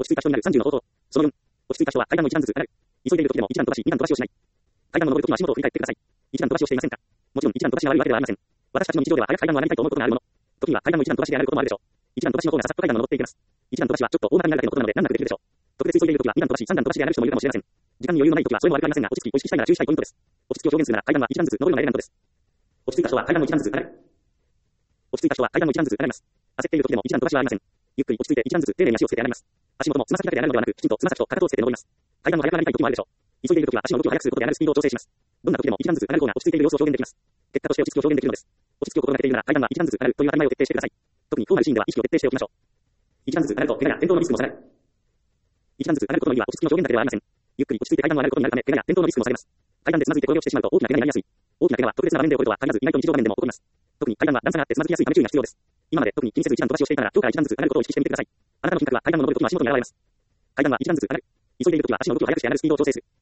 着いた人になる30の方法。その4、落ち着いた人は階段の一段ずつ上がる。急いでいる時でも一段飛ばし、二段飛ばしをしない。階段を登る時の足元を振り返ってください。一段飛ばしをしていませんか？もちろん一段飛ばしが悪いわけではありません。私たちの日常では早く階段を上がりたいと思うことがあるもの。時には階段の一段飛ばしで上がることもあるでしょう。一段飛ばしの方がささっと階段を登っていきます。一段飛ばしはちょっと大掛かりなだけのことなので難なくできるでしょう。特別急いでいる時は二段飛ばし、三段飛ばしで上がる人もいるかもしれません。時間に余裕のない時はそれも悪くありませんが、落ち着きを意識したいなら注意したいポイントです。落ち着きを表現するなら階段は一段ずつ登るのがエレガントです。落ち着いた人は階段の一段ずつ上がる。落ち着いた人は階段の一段ずつ上がります。焦っている時でも一段飛ばしはありません。ゆっくり落ち着いて一段ずつ丁寧に足をつけて上がります。足元もつま先だけで上がるのではなく、きちんとつま先とかかとをつけて登ります。階段の速くなりたい時もあるでしょう。急いでいる時は足の動きを速くすることで上がるスピードを調整します。どんな時でも一段ずつ上がる方が落ち着いている様子を表現できます。結果として落ち着きを表現できるのです。落ち着きを心がけているなら階段は一段ずつ上がるという当たり前を徹底してください。特にこうなるシーンでは意識を徹底しておきましょう。一段ずつ上がると怪我や転倒のリスクも下がる。一段ずつ上がることの意味は落ち着きの表現だけではありません。ゆっくり落ち着いて階段を上がることになるため、怪我や転倒のリスクも下げます。階段でつまずいて転げ落ちてしまうと大きな怪我になりやすい。大きな怪我は特別な場面で起こるとは限らず、意外と日常場面でも起こります。特に階段は段差があってつまずきやすいため注意が必要です。今まで特に気にせず一段飛ばしをしていたなら、今日から一段ずつ上がることを意識してみてください。あなたの品格は階段を登るときの足元に現れます。階段は一段ずつ上がる。急いでいるときは足の動きを速くして上がるスピードを調整する。